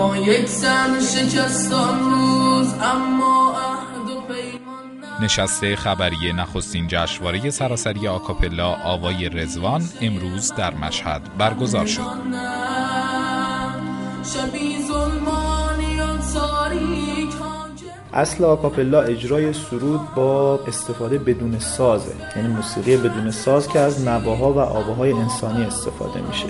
ما یک زن شکستان روز اما عهد و پیمان. نشست خبری نخستین جشنواره سراسری آکاپلا آوای رضوان امروز در مشهد برگزار شد. اصل آکاپلا اجرای سرود با استفاده بدون سازه، یعنی موسیقی بدون ساز که از نواها و آواهای انسانی استفاده میشه.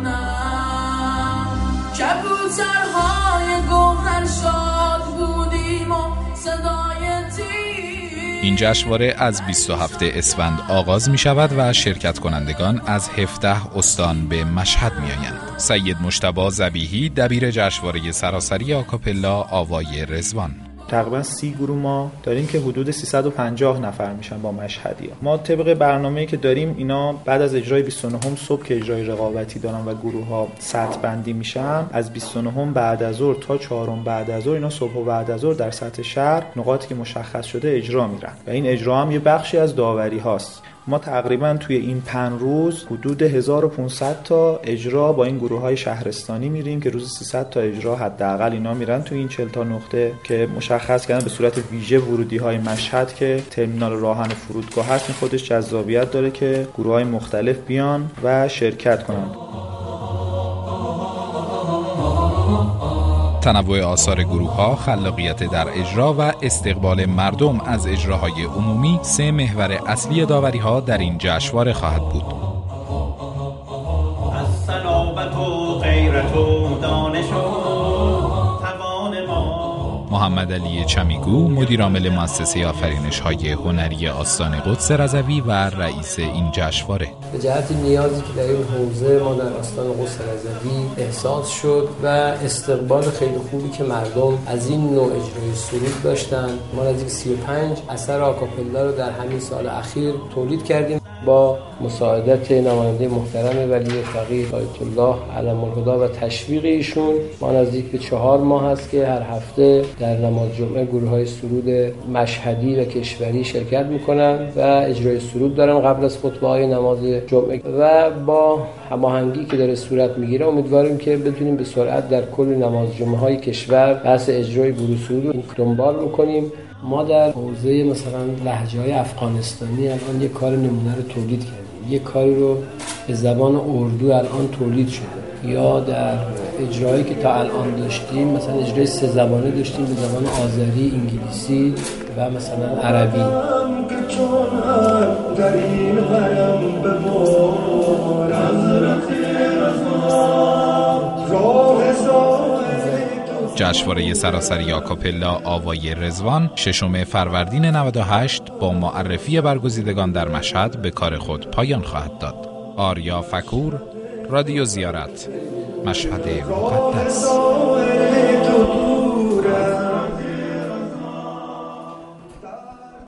این جشنواره از 27 اسفند آغاز می شود و شرکت کنندگان از 17 استان به مشهد می آیند. سید مجتبی ذبیحی دبیر جشنواره سراسری آکاپلا آوای رضوان: تقریبا 30 گروه ما داریم که حدود 350 نفر میشن با مشهدی‌ها. ما طبق برنامه‌ای که داریم اینا بعد از اجرای 29 صبح که اجرای رقابتی دارن و گروه‌ها سطح بندی میشن، از 29 بعد از ظهر تا 4 بعد از ظهر اینا صبح و بعد از ظهر در سطح شهر نقاطی که مشخص شده اجرا میرن و این اجرا هم یه بخشی از داوری هاست. ما تقریبا توی این 5 روز حدود 1500 تا اجرا با این گروه‌های شهرستانی میریم که روز 300 تا اجرا حداقل اینا میرن توی این 40 تا نقطه که مشخص کردن به صورت ویژه ورودی‌های مشهد که ترمینال راهن فرودگاه هست. این خودش جذابیت داره که گروه‌های مختلف بیان و شرکت کنند. تنوع آثار گروه‌ها، خلاقیت در اجرا و استقبال مردم از اجراهای عمومی 3 محور اصلی داوری‌ها در این جشنواره خواهد بود. محمد علی چمیگو مدیر عامل مؤسسه آفرینش‌های هنری آستان قدس رضوی و رئیس این جشنواره: به جهت نیازی که در این حوزه ما در آستان قدس رضوی احساس شد و استقبال خیلی خوبی که مردم از این نوع اجرای سرود داشتن، ما نزدیک 35 اثر آکاپلا رو در همین سال اخیر تولید کردیم با مساعدت نماینده محترم ولی فقیه آیت الله علم الهدی و تشویق ایشون. ما نزدیک به 4 ماه است که هر هفته در نماز جمعه گروه‌های سرود مشهدی و کشوری شرکت می‌کنن و اجرای سرود دارن قبل از خطبه‌های نماز جمعه و با هماهنگی که داره صورت میگیره امیدواریم که بتونیم به سرعت در کل نماز جمعه‌های کشور بحث اجرای گروه سرود رو دنبال بکنیم. ما در حوزه مثلا لهجه‌های افغانستانی الان یک کار نمونه رو تولید کردیم، یک کاری رو به زبان اردو الان تولید شده، یا در اجرایی که تا الان داشتیم مثلا اجرای 3 زبانه داشتیم به زبان آذری، انگلیسی و مثلا عربی. جشنواره سراسری آکاپلا آوای رضوان 6 فروردین 98 با معرفی برگزیدگان در مشهد به کار خود پایان خواهد داد. آریا فکور، رادیو زیارت، مشهد مقدس.